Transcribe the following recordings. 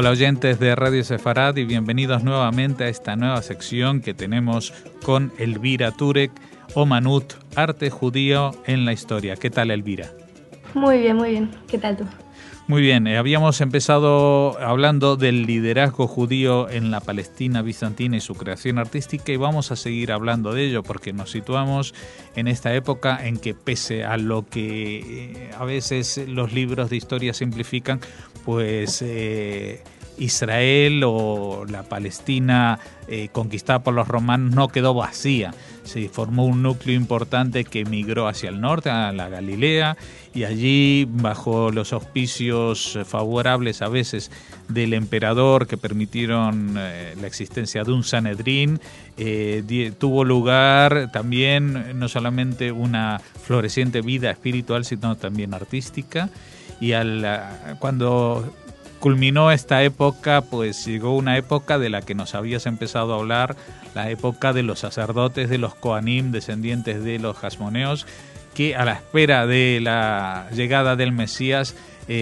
Hola oyentes de Radio Sefarad y bienvenidos nuevamente a esta nueva sección que tenemos con Elvira Turek, Omanut, arte judío en la historia. ¿Qué tal, Elvira? Muy bien. ¿Qué tal tú? Muy bien, habíamos empezado hablando del liderazgo judío en la Palestina bizantina y su creación artística y vamos a seguir hablando de ello porque nos situamos en esta época en que pese a lo que a veces los libros de historia simplifican, pues Israel o la Palestina conquistada por los romanos no quedó vacía. Se formó un núcleo importante que migró hacia el norte, a la Galilea, y allí, bajo los auspicios favorables a veces del emperador que permitieron la existencia de un Sanedrín, tuvo lugar también no solamente una floreciente vida espiritual, sino también artística. Y cuando culminó esta época, pues llegó una época de la que nos habías empezado a hablar, la época de los sacerdotes, de los Kohanim, descendientes de los Hasmoneos, que a la espera de la llegada del Mesías,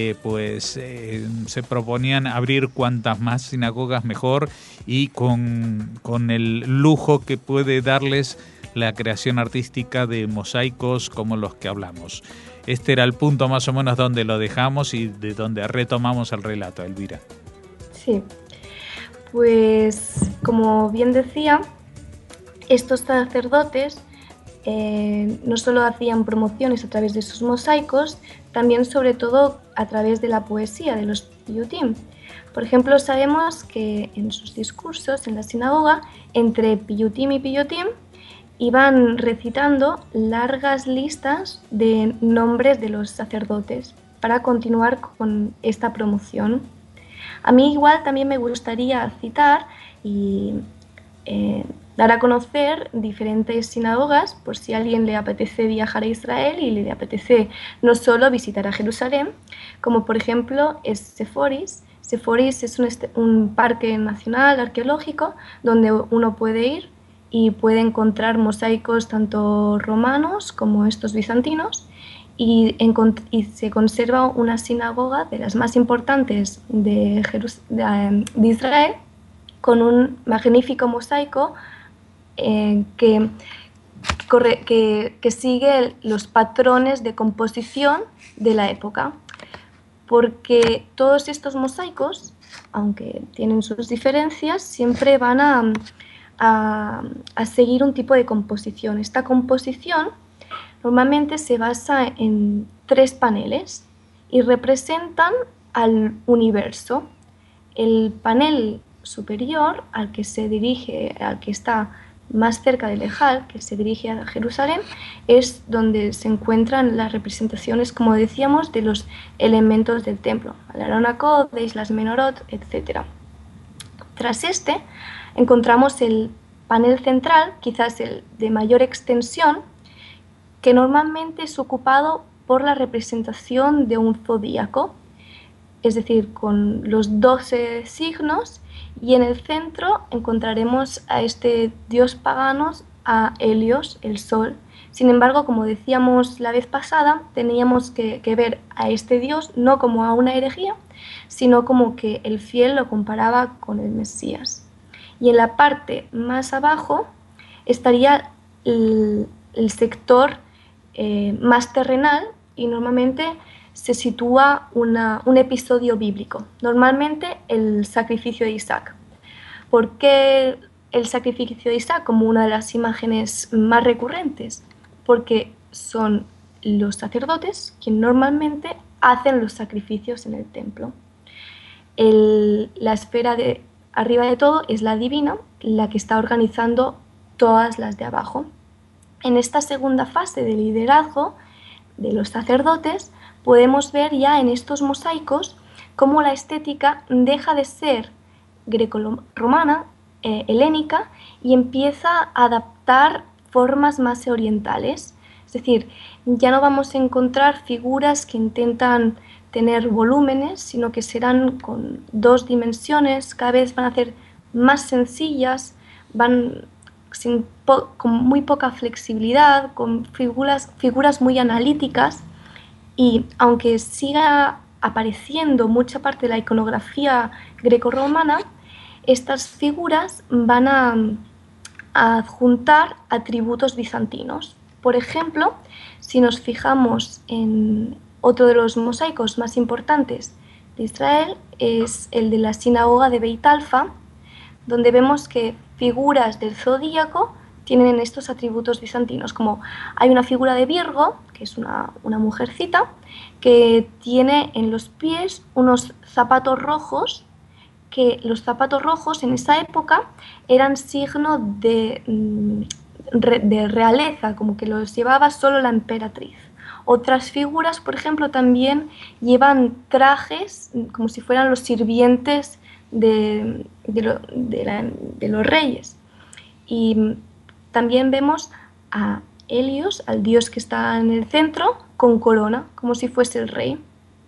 se proponían abrir cuantas más sinagogas mejor y con el lujo que puede darles la creación artística de mosaicos como los que hablamos. Este era el punto más o menos donde lo dejamos y de donde retomamos el relato, Elvira. Sí, pues como bien decía, estos sacerdotes no solo hacían promociones a través de sus mosaicos, también sobre todo a través de la poesía, de los piyutim. Por ejemplo, sabemos que en sus discursos en la sinagoga, entre piyutim y piyutim, iban recitando largas listas de nombres de los sacerdotes para continuar con esta promoción. A mí igual también me gustaría citar y dar a conocer diferentes sinagogas por si a alguien le apetece viajar a Israel y le apetece no solo visitar a Jerusalén, como por ejemplo es Seforis. Seforis es un parque nacional arqueológico donde uno puede ir y puede encontrar mosaicos tanto romanos como estos bizantinos y se conserva una sinagoga de las más importantes de Israel con un magnífico mosaico que sigue los patrones de composición de la época, porque todos estos mosaicos, aunque tienen sus diferencias, siempre van a seguir un tipo de composición. Esta composición normalmente se basa en 3 paneles y representan al universo. El panel superior, al que está más cerca del Ejal, que se dirige a Jerusalén, es donde se encuentran las representaciones, como decíamos, de los elementos del templo, el Aron HaKodesh, las menorot, etc. Tras este, encontramos el panel central, quizás el de mayor extensión, que normalmente es ocupado por la representación de un zodíaco, es decir, con los 12 signos, y en el centro encontraremos a este dios pagano, a Helios, el sol. Sin embargo, como decíamos la vez pasada, teníamos que ver a este dios no como a una herejía, sino como que el fiel lo comparaba con el Mesías. Y en la parte más abajo estaría el sector más terrenal y normalmente se sitúa un episodio bíblico, normalmente el sacrificio de Isaac. ¿Por qué el sacrificio de Isaac como una de las imágenes más recurrentes? Porque son los sacerdotes quienes normalmente hacen los sacrificios en el templo. La esfera de arriba de todo es la divina, la que está organizando todas las de abajo. En esta segunda fase de liderazgo de los sacerdotes, podemos ver ya en estos mosaicos cómo la estética deja de ser greco-romana, helénica, y empieza a adaptar formas más orientales. Es decir, ya no vamos a encontrar figuras que intentan tener volúmenes, sino que serán con 2 dimensiones, cada vez van a ser más sencillas, con muy poca flexibilidad, con figuras muy analíticas. Y aunque siga apareciendo mucha parte de la iconografía grecorromana, estas figuras van a adjuntar atributos bizantinos. Por ejemplo, si nos fijamos en otro de los mosaicos más importantes de Israel, es el de la sinagoga de Beit Alfa, donde vemos que figuras del zodíaco tienen estos atributos bizantinos, como hay una figura de Virgo, que es una mujercita, que tiene en los pies unos zapatos rojos, que los zapatos rojos en esa época eran signo de realeza, como que los llevaba solo la emperatriz. Otras figuras, por ejemplo, también llevan trajes como si fueran los sirvientes de los reyes. Y también vemos a Helios, al dios que está en el centro, con corona, como si fuese el rey.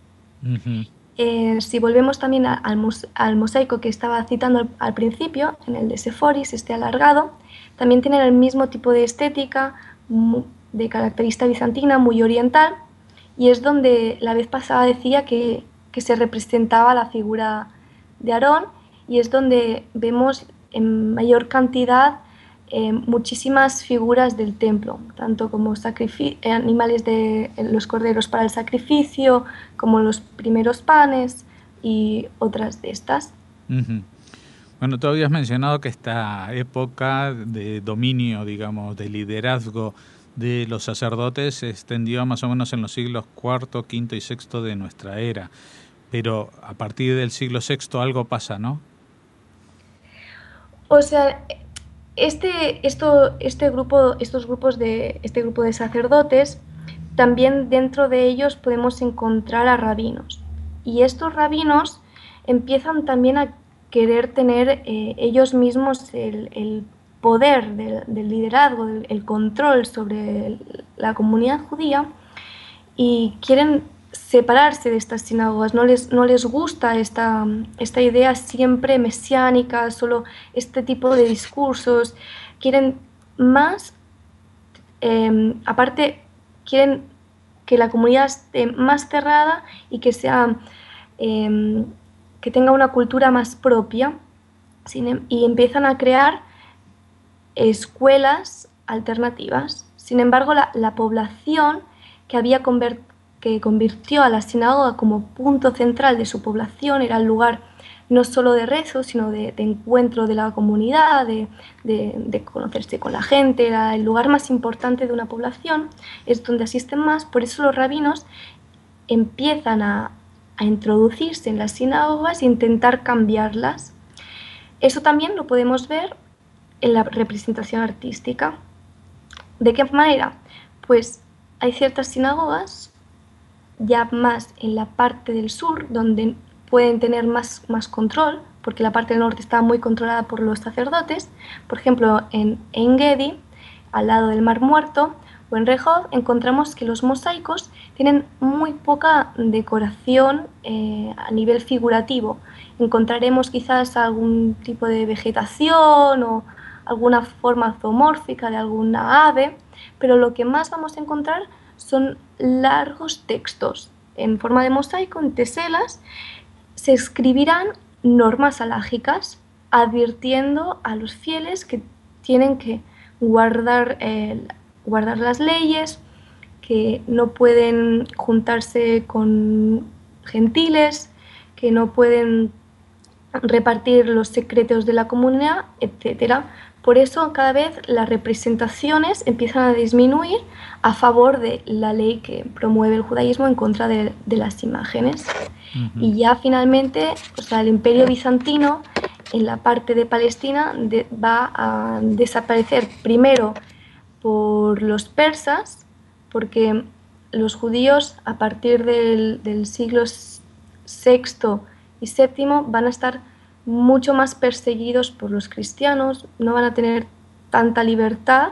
Si volvemos también al mosaico que estaba citando al principio, en el de Seforis, este alargado, también tienen el mismo tipo de estética, de característica bizantina, muy oriental, y es donde la vez pasada decía que se representaba la figura de Aarón, y es donde vemos en mayor cantidad muchísimas figuras del templo, tanto como animales de los corderos para el sacrificio, como los primeros panes y otras de estas. Bueno, tú habías mencionado que esta época de dominio, digamos, de liderazgo de los sacerdotes se extendió más o menos en los siglos IV, V y VI de nuestra era, pero a partir del siglo VI algo pasa, ¿no? O sea, este grupo de sacerdotes, también dentro de ellos podemos encontrar a rabinos. Y estos rabinos empiezan también a querer tener ellos mismos el poder del liderazgo, el control sobre la comunidad judía, y quieren separarse de estas sinagogas. No les gusta esta idea siempre mesiánica, solo este tipo de discursos. Quieren más, aparte, quieren que la comunidad esté más cerrada y que tenga una cultura más propia, y empiezan a crear escuelas alternativas. Sin embargo, la población que convirtió a la sinagoga como punto central de su población, era el lugar no solo de rezo, sino de encuentro de la comunidad, de conocerse con la gente, era el lugar más importante de una población, es donde asisten más. Por eso los rabinos empiezan a introducirse en las sinagogas e intentar cambiarlas. Eso también lo podemos ver en la representación artística. ¿De qué manera? Pues hay ciertas sinagogas, ya más en la parte del sur, donde pueden tener más control, porque la parte del norte está muy controlada por los sacerdotes. Por ejemplo, en En Gedi, al lado del Mar Muerto, o en Rehov, encontramos que los mosaicos tienen muy poca decoración a nivel figurativo. Encontraremos quizás algún tipo de vegetación o alguna forma zoomórfica de alguna ave, pero lo que más vamos a encontrar son largos textos en forma de mosaico, en teselas. Se escribirán normas alágicas advirtiendo a los fieles que tienen que guardar las leyes, que no pueden juntarse con gentiles, que no pueden repartir los secretos de la comunidad, etc. Por eso cada vez las representaciones empiezan a disminuir a favor de la ley que promueve el judaísmo en contra de las imágenes. Y ya finalmente, el Imperio Bizantino en la parte de Palestina va a desaparecer primero por los persas, porque los judíos a partir del siglo VI y VII van a estar mucho más perseguidos por los cristianos, no van a tener tanta libertad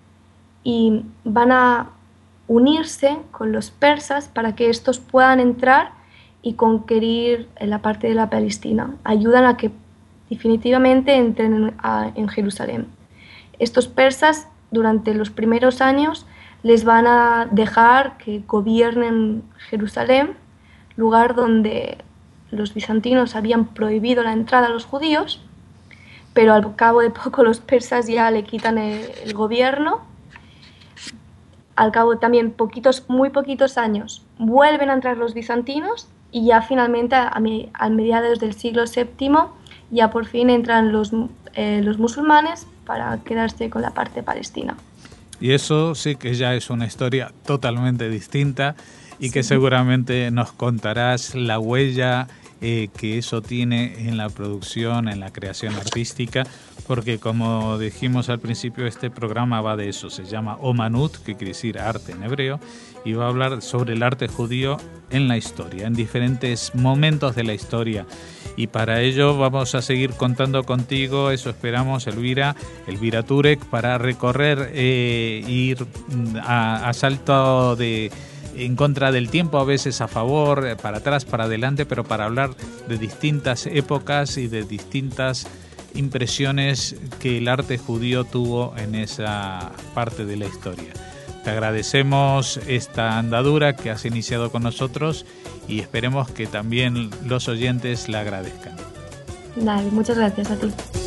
y van a unirse con los persas para que estos puedan entrar y conquistar la parte de la Palestina. Ayudan a que definitivamente entren en Jerusalén. Estos persas durante los primeros años les van a dejar que gobiernen Jerusalén, lugar donde los bizantinos habían prohibido la entrada a los judíos, pero al cabo de poco los persas ya le quitan el gobierno. Al cabo también muy poquitos años vuelven a entrar los bizantinos y ya finalmente a mediados del siglo VII ya por fin entran los musulmanes para quedarse con la parte palestina. Y eso sí que ya es una historia totalmente distinta y que seguramente nos contarás la huella que eso tiene en la producción, en la creación artística, porque como dijimos al principio, este programa va de eso, se llama Omanut, que quiere decir arte en hebreo, y va a hablar sobre el arte judío en la historia, en diferentes momentos de la historia. Y para ello vamos a seguir contando contigo, eso esperamos, Elvira Turek, para recorrer, ir a salto en contra del tiempo, a veces a favor, para atrás, para adelante, pero para hablar de distintas épocas y de distintas impresiones que el arte judío tuvo en esa parte de la historia. Te agradecemos esta andadura que has iniciado con nosotros y esperemos que también los oyentes la agradezcan. Dale, muchas gracias a ti.